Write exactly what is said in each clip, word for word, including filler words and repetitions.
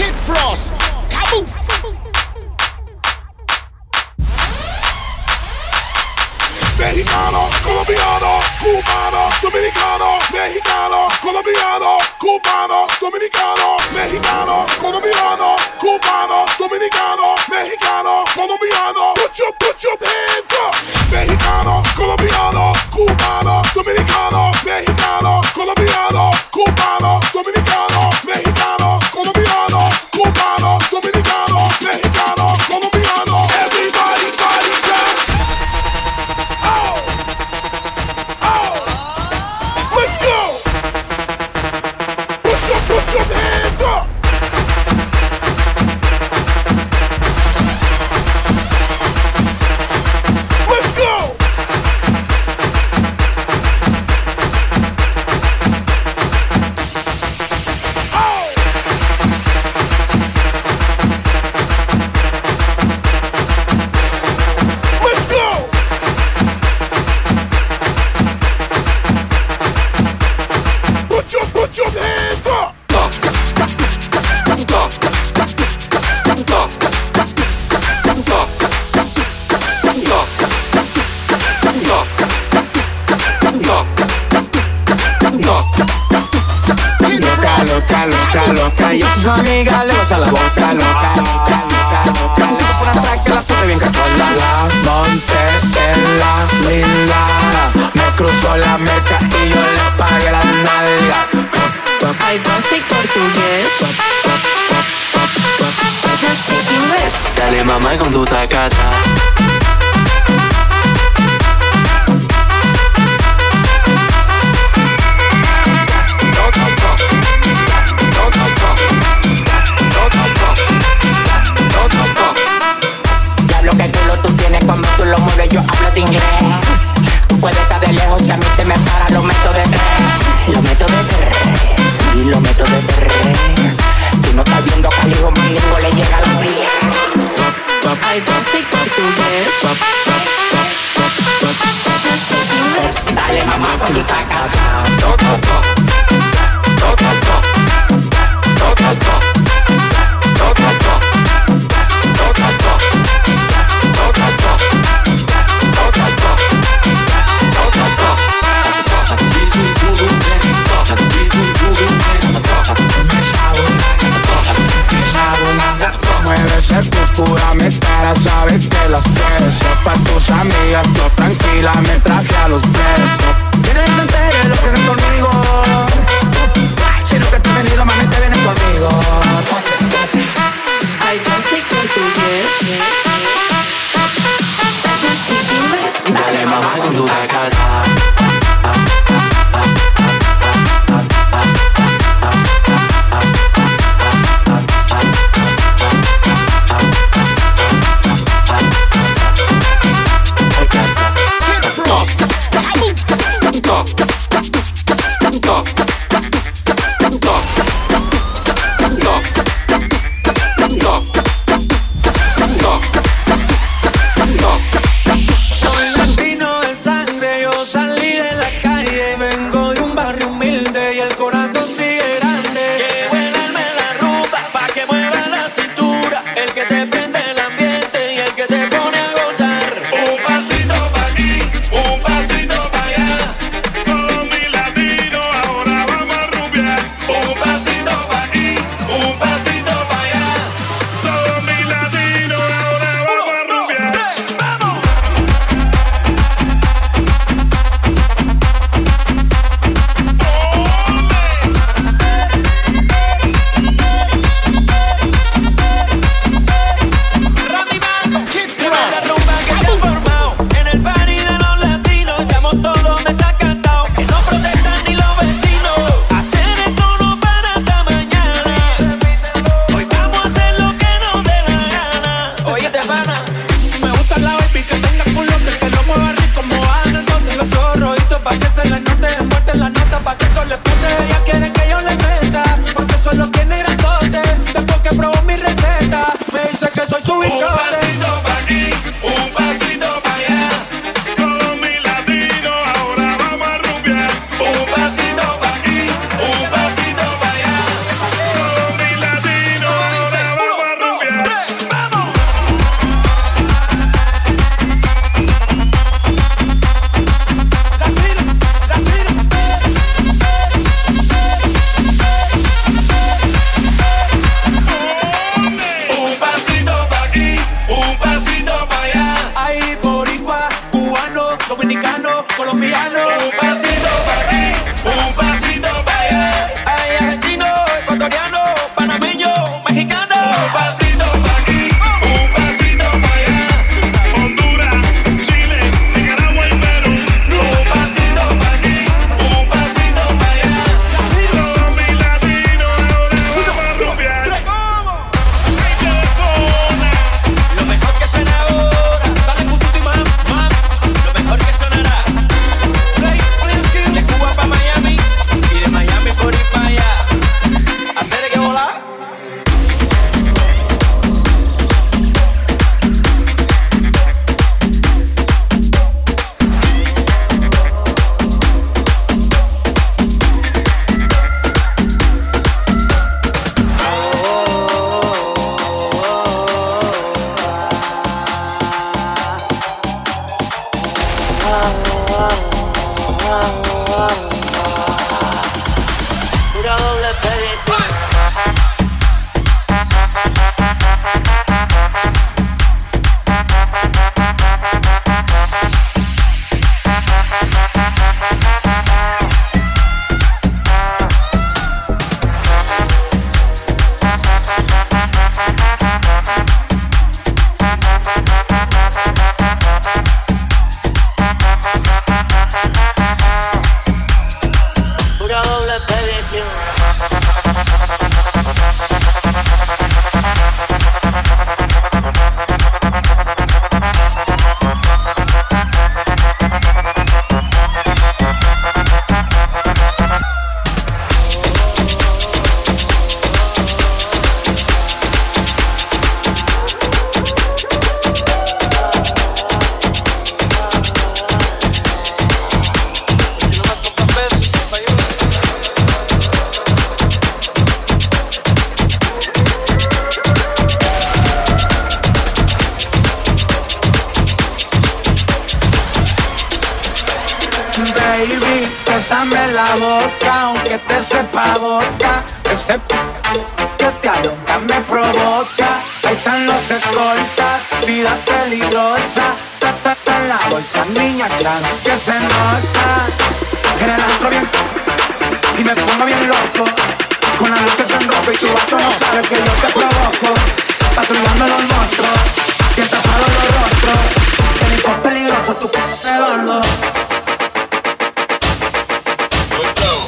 Kid Frost, kaboom. Mexicano, colombiano, cubano, dominicano, mexicano, colombiano, cubano, dominicano, mexicano, colombiano, cubano, dominicano, mexicano, colombiano. Put your, put your hands up. Mexicano, colombiano, cubano, dominicano, mexicano, colombiano, cubano, dominicano, mexicano, colombiano, cubano, dominicano, mexicano, colombiano. Everybody, body, down. Let's go! Put your, put your hands up! Let's go! Oh! Let's go! Put your, put your hands up! Loca, loca, loca, loca, y a sus amigas le vas a la boca. Loca, loca, loca, loca, le voy por atrás que la puse bien cachola. La monté en la lila, me cruzó la meta y yo le pagué la nalga. I don't speak portugués. Just speak inglés. Dale mamá con tu tacata. Diablo que culo tú tienes cuando tú lo mueves, yo hablo de inglés. Tú puedes estar de lejos si a mí se me para, lo meto de tres. Lo meto de tres, sí, lo meto de tres. Tú no estás viendo que al hijo mandingo le llega la fría. I don't speak portugués. Just speak inglés. Dale mamá con tu tacata. Mueve ese cúscura, me cara, sabes que las puedes. Pa' tus amigas, no tranquila, me traje a los presos. Quieren que se entere lo que hacen conmigo. Si no que te he venido, mami, te vienes conmigo. I don't speak portugués. Just speak inglés. Dale mamá con tu tacata. Kid Frost, kaboom. No. baby, bésame la boca, aunque te sepa boca, que sepa que te alonga me provoca. Ahí están los escoltas, vida peligrosa, ta, ta, ta en la bolsa, niña, claro que se nota. En el antro bien y me pongo bien loco, con las luces en rojo y tu vaso no sabe que yo te provoco. Patrullando los monstruos, bien tapados los rostros, técnico peligroso, tu c*** redondo. Let's go.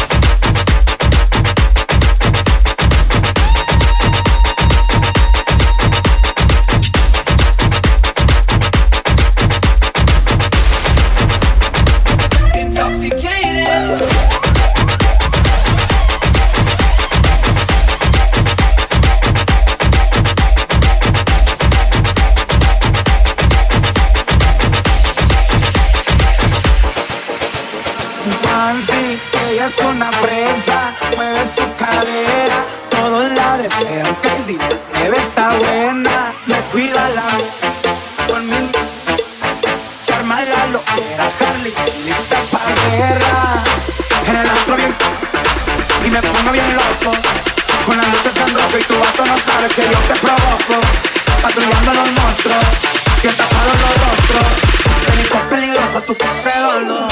Fancy, ella es una fresa, mueve su cadera, todos la desean, que si la nieve está buena, me cuida la con mí, se arma la loquera, Carly, lista pa' guerra, en el antro bien, y me pongo bien loco, con las luces en rojo y tu vato no sabe que yo te provoco, patrullando los monstruos, bien tapados los rostros, técnico peligroso, tu c*** redondo.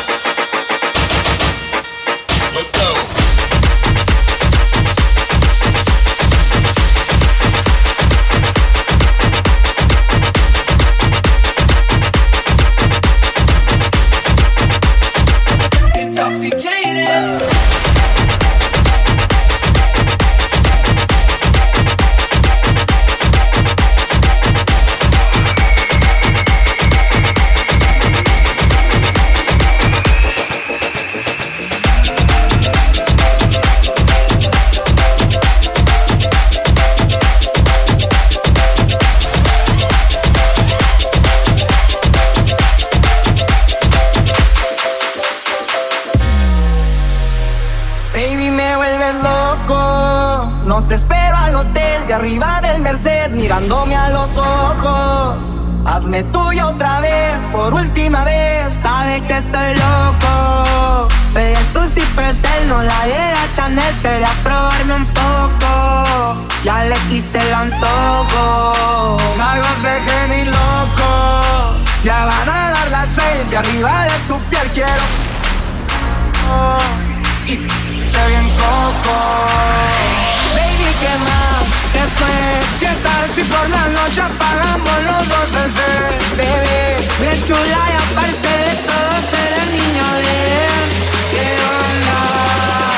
Let's go. Intoxicated. Nos espero al hotel de arriba del Merced, mirándome a los ojos. Hazme tuya otra vez, por última vez. Sabes que estoy loco. Pedí tu Cipercel, no la de la Chanel. Quería probarme un poco, ya le quité el antojo. Algo se geni loco. Ya van a dar las seis y arriba de tu piel quiero oh, y te bien coco. Baby, ¿qué más? Después, ¿qué tal si por la noche apagamos los dos el set? Bebé, bien chula y aparte de todo ser el niño de él. ¿Qué onda?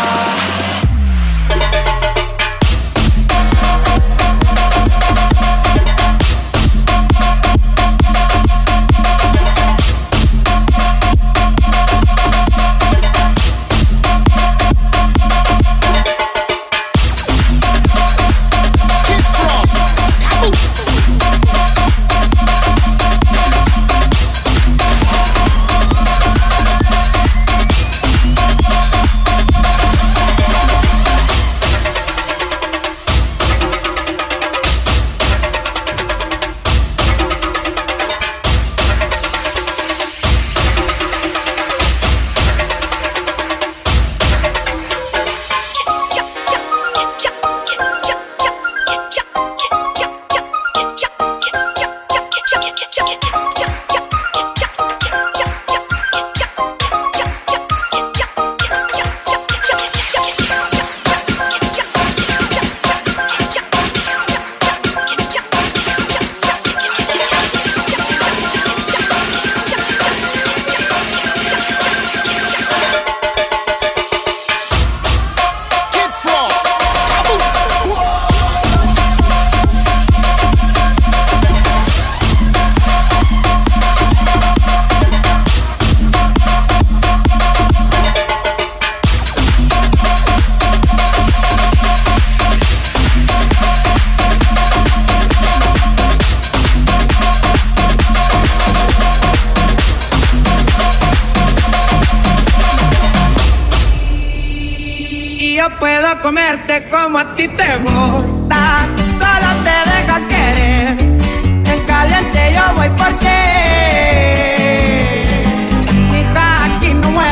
Puedo comerte como a ti te gusta, solo te dejas querer. En caliente yo voy por ti. Hija, aquí no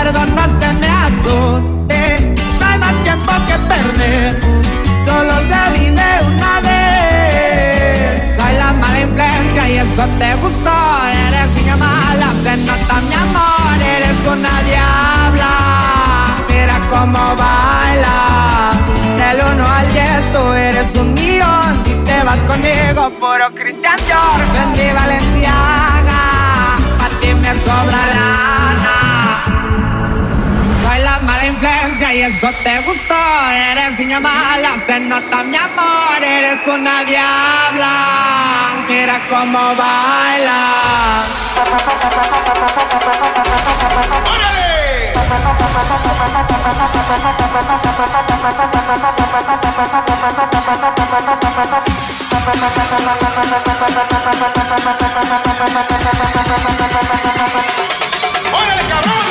eso te gustó. Eres niña mala, se nota mi amor. Eres una diabla, mira cómo baila. Del uno al diez tú eres un millón. Si te vas conmigo, puro Christian Dior. Fendi Balenciaga, a ti me sobra lana. Soy la mala influencia y eso te gustó. Eres niña mala, se nota mi amor. Eres una diabla, mira cómo baila. ¡Órale! ¡Órale, cabrón!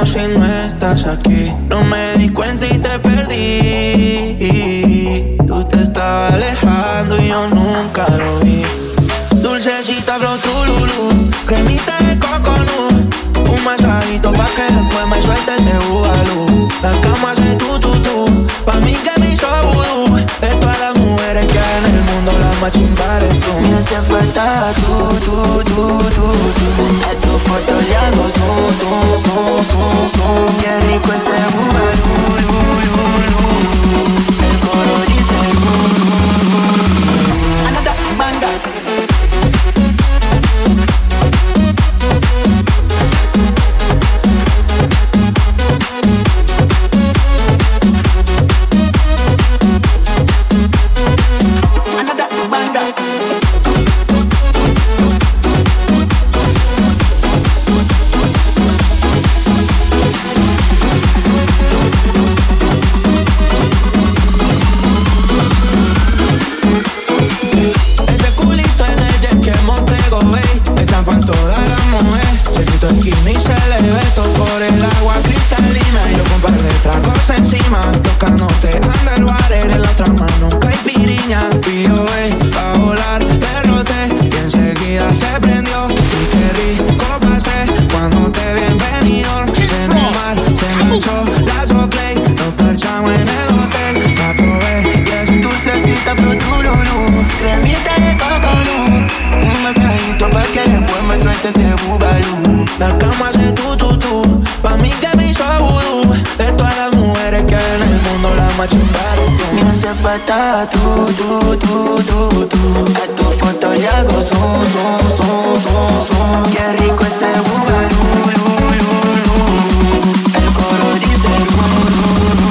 como si no estás aquí. No me di cuenta y te perdí. Tú te estabas alejando y yo nunca lo vi. Dulcecita flow tu lulu, cremita de coconut, un masajito pa' que después me suelte ese bubalú. La cama hace tu tu tu, pa' mí que me hizo vudú. De todas las mujeres que hay en el mundo, la más chimba eres tú. Me hace falta tú, tú, tú, tú, tú. A tu foto le hago zoom, zoom, zoom, zoom, zoom. Qué rico ese bubalú, lu, lu, lu. El coro dice lu, lu, lu. Another banger. Falta tú, tú, tú, tú, tú. A tu foto le hago zoom, zoom, zoom, zoom, zoom. Qué rico ese bubalú, lu, lu, lu. El coro dice lu, lu, lu,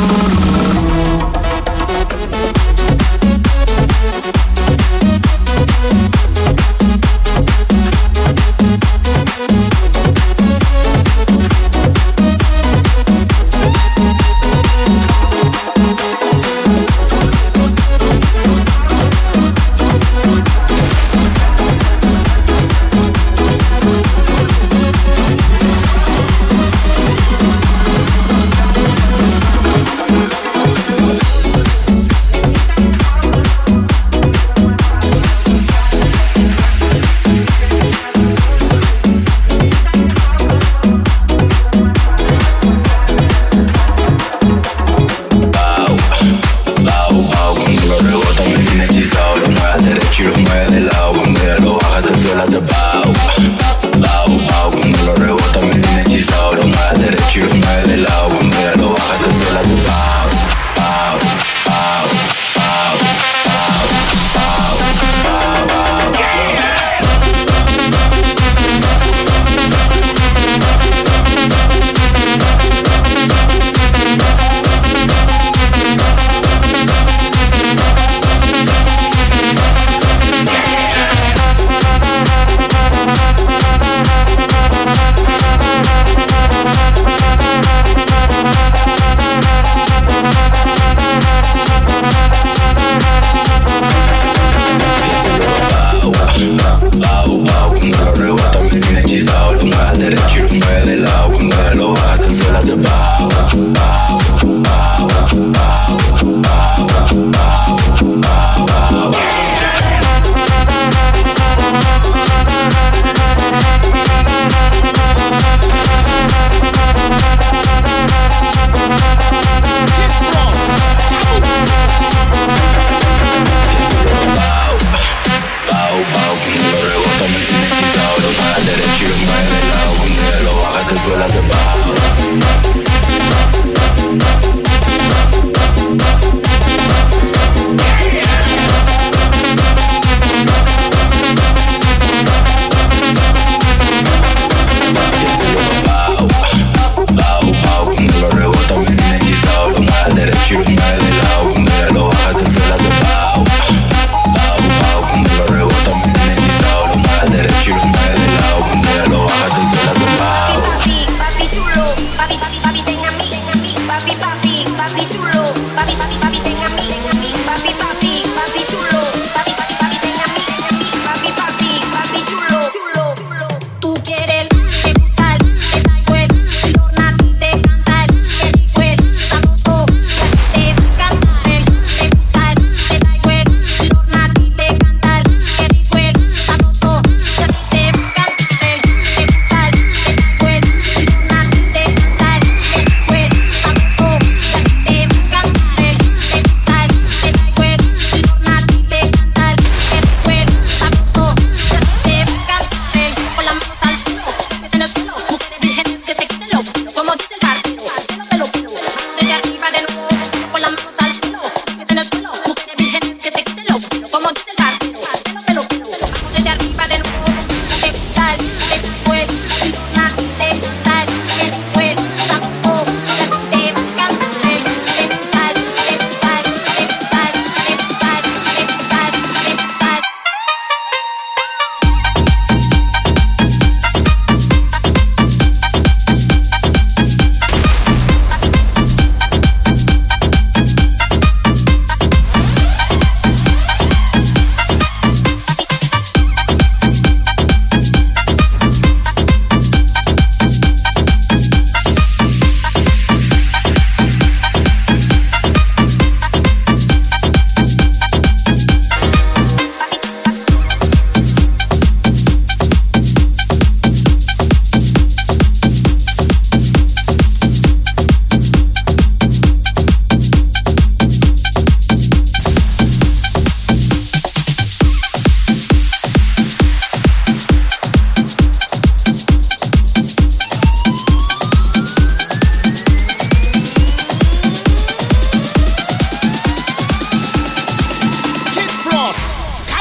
Papi, papi chulo, papi, papi, papi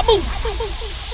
Kaboom!